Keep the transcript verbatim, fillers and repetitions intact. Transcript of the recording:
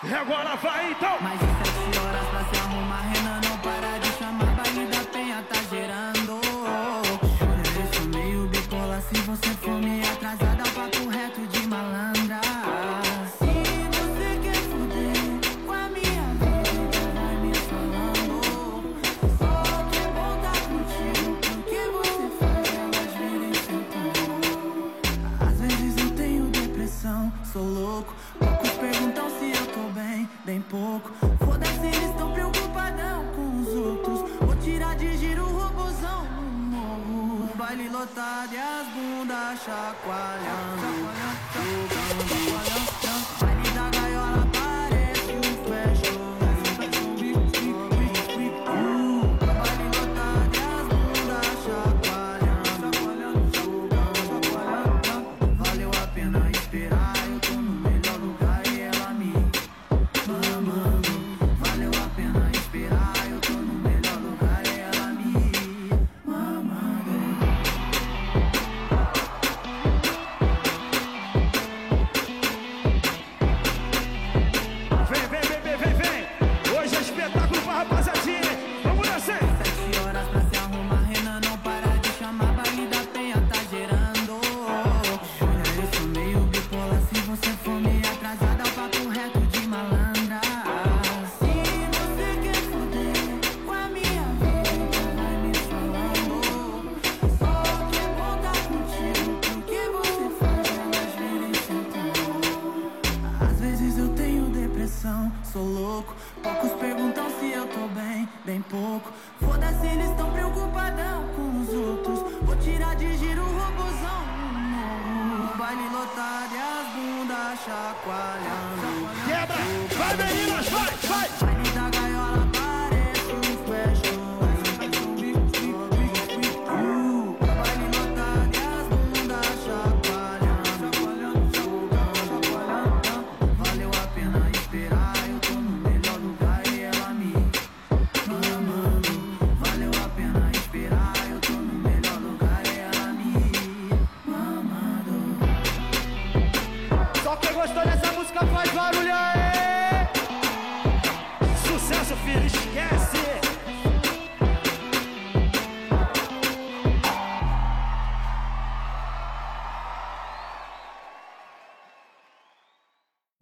E agora vai então! Mais de sete horas pra se arrumar, Renan não para de chamar. Baile da Penha tá gerando. Eu sou meio bipolar, se você for me atrasada, papo reto de malandra. Se você quer foder com a minha vida, vai me falando. Só que é bom tá contigo, porque você faz elas virem sentando. Às vezes eu tenho depressão, sou louco. Poucos perguntam se eu tô bem, bem pouco. Foda-se, eles tão preocupadão com os outros. Vou tirar de giro o robozão no morro. O baile lotado e as bundas chacoalhando. Baile da gaiola parece um fashion. Baile lotado e as bundas chacoalhando. Valeu a pena esperar, eu tô no melhor lugar e ela me mamando. Valeu a pena esperar, eu tô no melhor lugar e ela me mamando. Vem, vem, vem, vem, vem, vem! Hoje é espetáculo pra rapaziadinha! Vamos descer! Sete horas pra se arrumar, Renan não para de chamar. Baile da Penha tá gerando. Olha, eu sou meio bipolar, se você for me atrasada, papo reto de malandra. Se você quer foder com a minha vida, vai me falando. Só que é bom tá contigo, porque você faz elas virem sentando. Às vezes eu tenho depressão, sou louco. Poucos perguntam se eu tô bem, bem pouco. Foda-se, eles tão preocupadão com os outros. Vou tirar de giro o robozão no morro. O baile lotado e as bundas chacoalhando. Quebra!